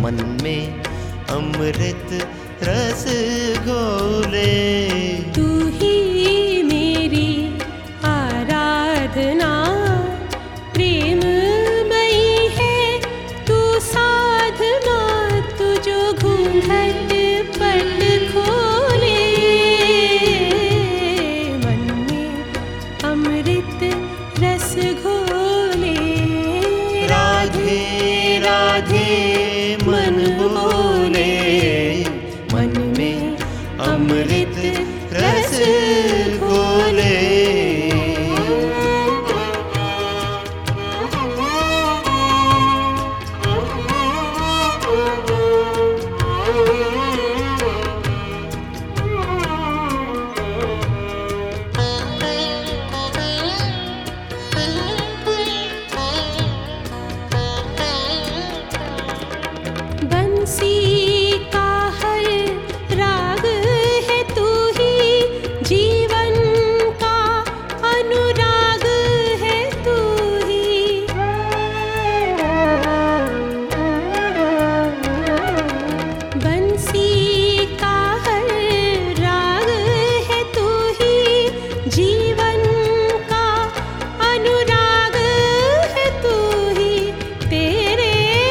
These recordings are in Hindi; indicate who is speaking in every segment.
Speaker 1: मन में अमृत रस घोले।
Speaker 2: तू ही मेरी आराधना प्रेममयी है तू साधना, तू जो घूंघट पट खोले। मन में अमृत रस घोले।
Speaker 1: राधे राधे मन बोले, मन में अमृत रस घोले।
Speaker 2: बंसी का हर राग है तू ही, जीवन का अनुराग है तू ही। बंसी का हर राग है तू ही, जीवन का अनुराग है तू ही। तेरे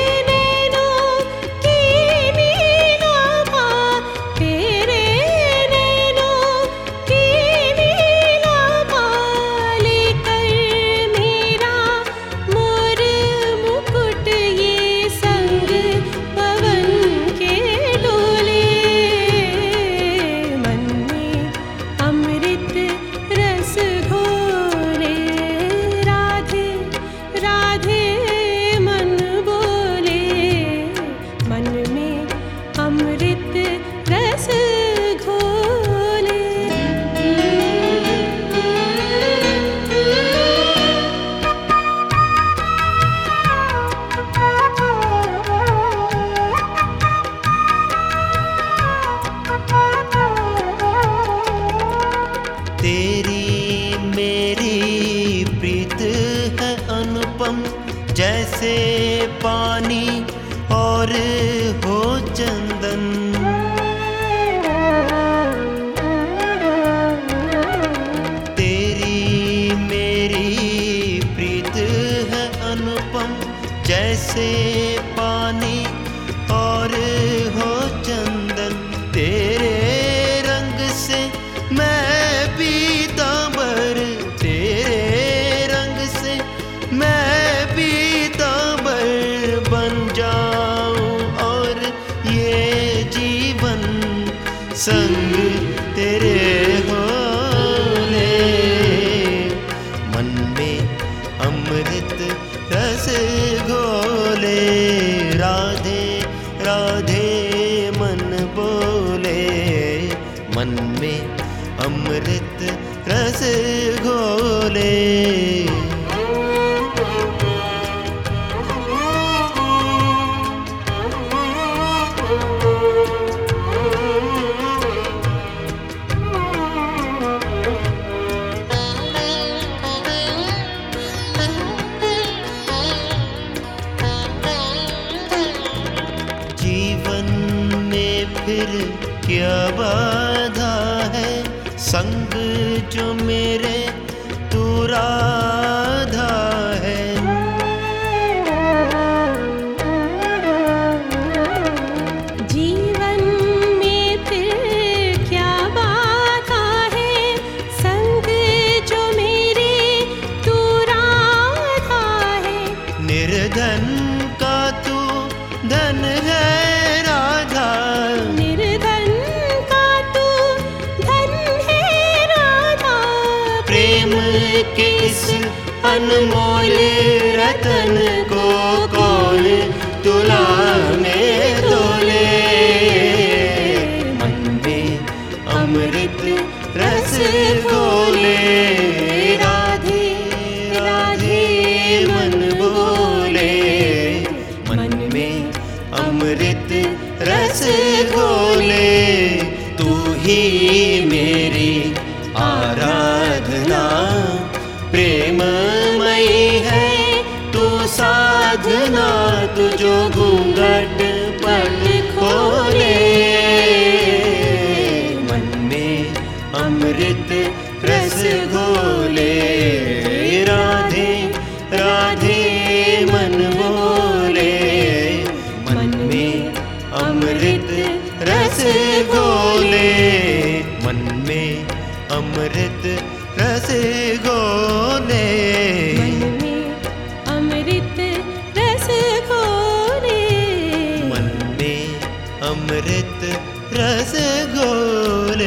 Speaker 2: अमृत रस घोले।
Speaker 1: तेरी मेरी प्रीत है अनुपम, जैसे पानी और हो चंदन। तेरी मेरी प्रीत है अनुपम, जैसे पानी और हो चंदन। तेरे रंग से मैं पीतांबर, तेरे रंग से मैं पीतांबर बन जाऊं और ये जीवन संग तेरे होले। मन में अमृत रस घोले। राधे राधे मन बोले, मन में अमृत रस घोले। जीवन में फिर क्या बाधा है, संग जो मेरे तू राधा है।
Speaker 2: जीवन में फिर क्या बाधा है, संग जो मेरे तू राधा है।
Speaker 1: निर्धन का तू धन है राधा,
Speaker 2: निर्धन का तू धन है राधा।
Speaker 1: प्रेम के इस अनमोल रतन को कौन तुलाने तोले। मन में अमृत रस घोले। राधे राधे मन बोले, मन में अमृत रस घोले। तू ही मेरी आराधना प्रेममयी है तू साधना, तू जो घूंघट घोले, मन में अमृत रस घोले,
Speaker 2: मन में अमृत रस घोले,
Speaker 1: मन में अमृत रस घोले।